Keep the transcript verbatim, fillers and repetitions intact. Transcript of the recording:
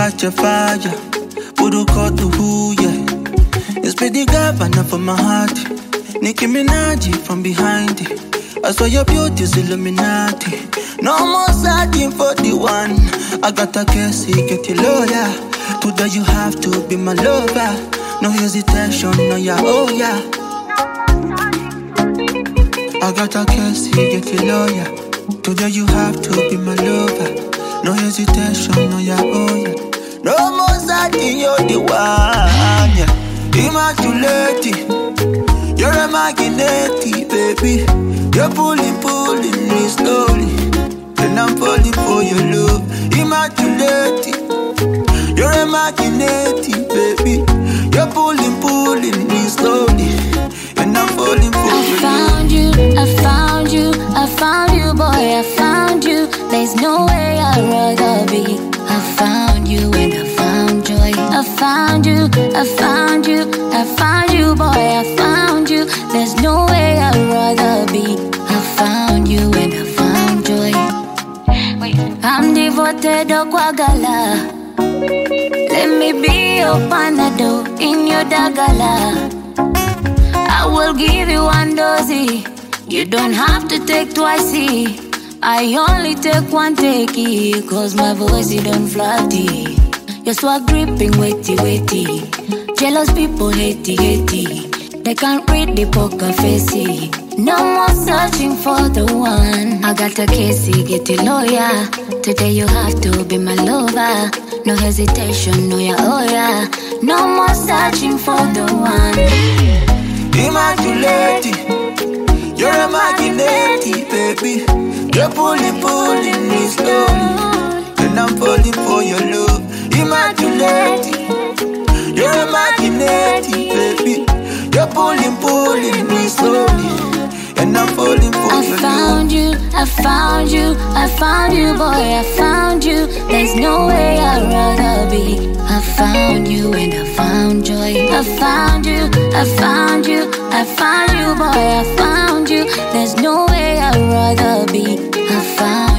catch a fire. Put call to who, yeah. You spit the governor for my heart. Nicki Minaj from behind it. I saw your beauty's Illuminati. No more searching for the one. I got a case, get your lawyer. Today you have to be my lover. No hesitation, no yeah, oh yeah. I got a case, get your lawyer. Today you have to be my lover. No hesitation, no yeah, oh yeah. No more searching, you're the one, yeah. Immaculate, you're a magnet, baby. You're pulling, pulling me slowly, and I'm falling for your love. Immaculate, you're a magnet, baby. You're pulling, pulling me slowly, and I'm falling for I your found love. you, I found you, I found you, boy, I found you. There's no way I'd rather be. I found you and I found joy. I found you, I found you, I found you, boy, I found you. There's no way I'd rather be. I found you and I found joy. I'm devoted to Kwagala. Let me be your panado in your dagala. I will give you one dozy. You don't have to take twice. I only take one take, cause my voice it don't flatty. Your swag gripping weighty weighty. Jealous people hatey hatey. They can't read the poker facey. No more searching for the one. I got a case, get a lawyer. Today you have to be my lover. No hesitation, no yeah, oh yeah. No more searching for the one. Immaculate, you're a magnet, baby. You're pulling, pulling me slowly, and I'm falling for your love. Immaculate, you're a magnet, baby. You're pulling, pulling me slowly, and I'm falling for I your found love. you, I found you, I found you, boy, I found you. There's no way I'd rather be. I found you and I found joy. I found you, I found you, I found you, boy, I found you. There's no way I'd rather be. I found